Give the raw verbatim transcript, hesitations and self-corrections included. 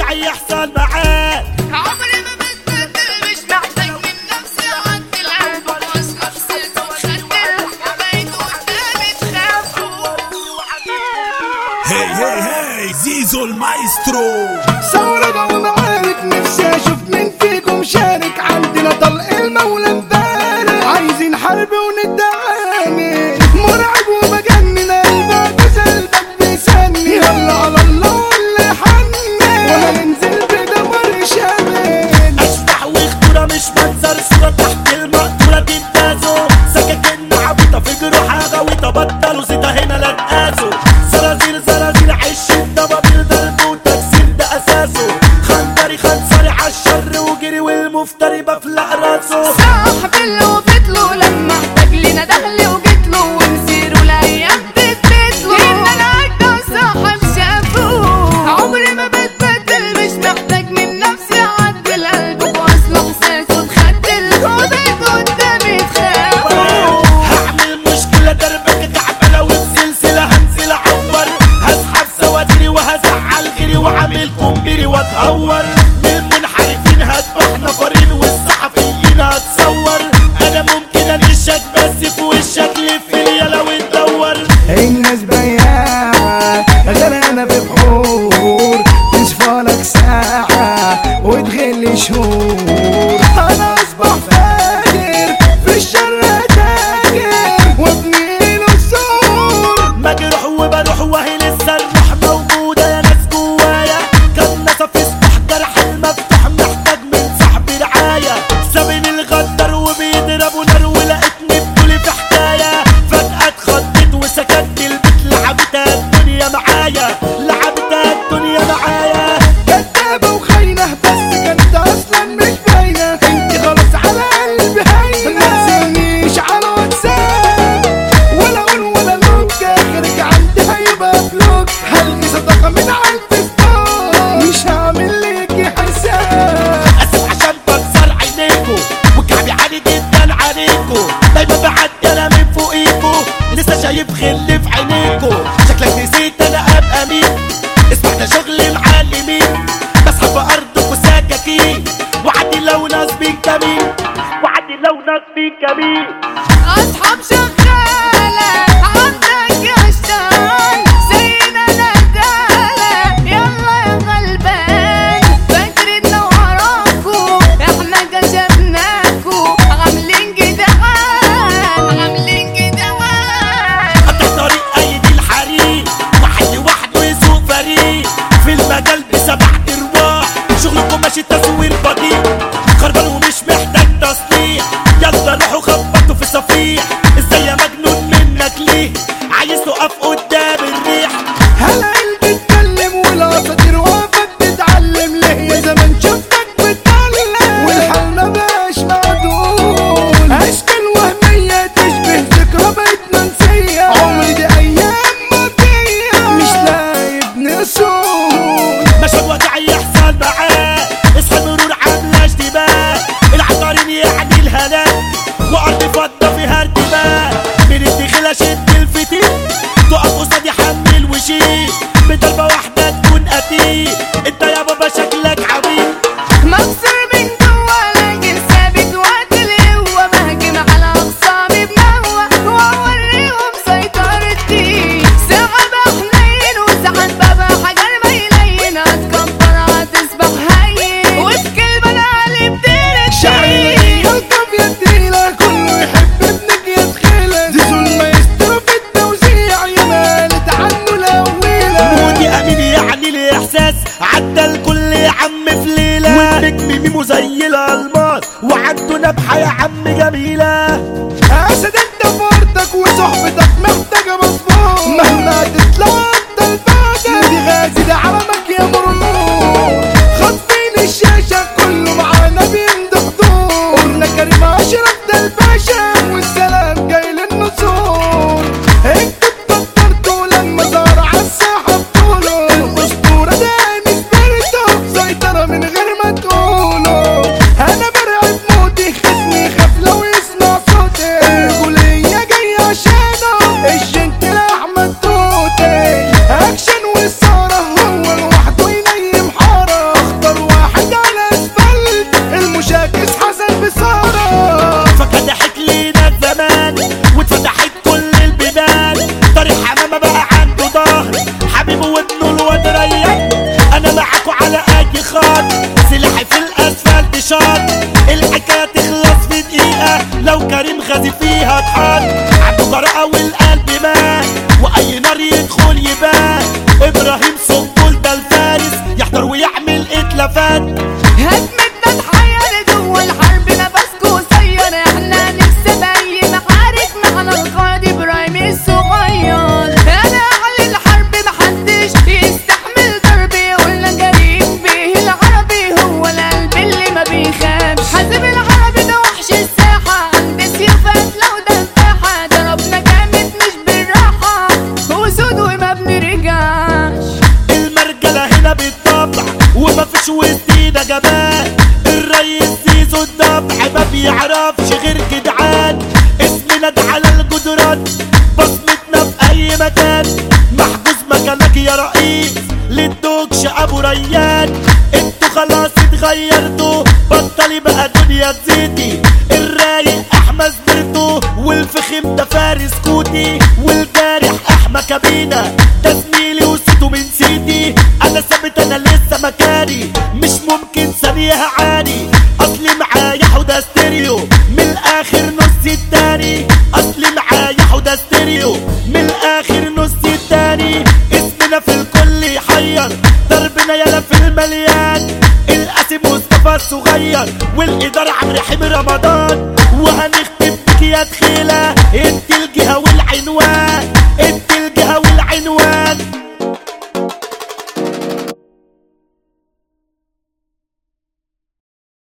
وداعي يحصل معاك. عمري ما بتبدل مش محتاج من نفسي اعدل القلب واصحى بسيط وخدل وبقيت قدامي تخافوا. هي هي هي زيزو المايسترو. ثورة ومعارك نفسي اشوف مين فيكم شارك. عندنا طلق المولى مبارك عايزين حرب وندعاني. مرعب ومجنن قلبك وسلبك بيسني. يلا على الله اللي حني وهننزل بدمر شامل. اشبح وخطورة مش منظر صورة تحت المقتولة تنتازوا. سكاكين عبيطة في جروحها غويطة بطلوا زيطة هنا لا تقاسوا. زرازير زرازير عش الضبابير ضرب وتكسير ده اساسه. خنجري خنصري عالشر وجري والمفتري بفلق راسه. صاحب اللي وفتله لما احتاج لنا دخل وجيتله ونسيره الايام تثبتله. ان انا عدى صاحب شافوه. عمري ما بتبدل مش محتاج من نفسي اعدل قلبك واصله احساس وتخدل وبقيت قدامي تخافوا. هعمل مشكلة دربك كعبلة وبسلسلة هنزل اعور. هسحب سواتري وهزعل غيري وعاملكم بيري واتهور. من المنحرفين هذبح نفرين والصحفيين هتصور. انا ممكن انشك بس في وشك لف اليلا وتدور. الناس بياعة غرقانة في بحور تصفالك ساعة وتغلي شهور. أنا أصبح فاجر في الشر تاجر وابني له السور. مجروح وبروح وهي لسه الروح موجودة يا ناس جوايا. كان نصف يصبح جرح المفتوح محتاج من صاحبي رعاية. سابني الغدر وبيضربوا نار ولقيتني بطولي في حكاية. فجأة اتخضيت وسكت البيت لعبتها الدنيا معايا. لعبتها الدنيا معايا. كدابة وخاينة بس كانت أصلا مش باينة. انت خلاص على قلبي هاينة. ما تسيبنيش على واتساب ولا أقول ولا لوك. آخرك عندي هيبقى فلوك. هلغي صداقة من على الفيسبوك مش هعمل ليكي حساب. اسف عشان بكسر عينيكو وكعبي عالي جدا عليكو. دايما بعدي انا من فوقيكو لسه شايف غل في عينيكو. شكلك نسيت انا ابقى مين. اسمع ده شغل معلمين. بسحب في ارضك وسكاكين وعدي لو ناس بيك كمين. وعدي لو ناس بيك كمين. اصحاب شغالة عندك يا اشتغال زينا ندالة. يلا يا غلبان فاكرين وراكو احنا كشفناكو. عاملين جدعان عاملين جدعان. قطع طريق ايدي الحريق واحد لوحده يسوق فريق. في المجال بسبع ارواح شغلكم ماشي تسويق بطيء. خربان ومش محتاج تصليح. يلا روحوا خبطوا في صفيح. ازاي يا مجنون منك ليه عايز تقف قدام الريح. هلا اللي بتتكلم والاساطير وقفت تتعلم. ليه يا زمان شفتك بتعلم والحال ما بقاش معدول. اشكال وهمية تشبه ذكرى بقت منسية. عمري دي ايام ماضية مش لاقي ابن اصول. مشهد وداعي يحصل معاه. اصحى المرور عاملة اشتباه. العقارين يعني الهلاك وارض فضة فيها ارتباك. من الدخلة شد الفتيل تقف قصادي حمل وشيل. بضربة واحدة تكون قتيل. انت يا بابا شكلك عبيد. مكسور من جوا لكن ثابت وقت القوة. بهجم على أخصامي بنوة وأوريهم سيطرتي. ساعة بحنين وساعات ببقى حجر ما يلين. هتكبر هتصبح هين وفي كلمة أنا قلبت شعري رجلي. القافية تقيلة كله يحب ابنك يا تخيلة. زيزو المايسترو في التوزيع يا مالت عنه الأولى. مودي امين يعني الاحساس عدى الكل يا عم في ليلة. والنجم ميمو زي الالماس وعنده نبحة يا عم جميلة. اسد انت فردك وصحبتك محتاجة مصفوف. مهما تطلع انت الفاتح دي غازي ده علمك يا مرمور. خاطفين الشاشة كله معانا بيمدح دور. قلنا كريم اشرف ده الباشا والسلام جاي للنصور. انتوا اتبطرتوا لما ظهر عالساحة بطوله. الاسطورة ده نسبرته سيطرة من غير ما تقوله. انا برعب موتي خصمي خاف لو يسمع صوتي. الرجولية جاية عشانه الوطن، بصمتنا في اي مكان، محجوز مكانك يا رئيس للدوكش ابو ريان. انتوا خلاص اتغيرتوا، بطلي بقى دنيا تزيدي، الرايق احمد زبرتو والفخم ده فارس كوتي، والجارح احمى كابينة ده زميلي وسيتو من سيدي. انا ثابت انا لسه مكاني، مش ممكن ثانية هعاني، اصلي معايا حوده ستيريو من الاخر نص التاني، اصلي معايا حوده ستيريو من الاخر نص التاني. اسمنا في الكل يحير، ضربنا يالا في المليان، القاسم مصطفى الصغير والاداره عمرو حمي رمضان.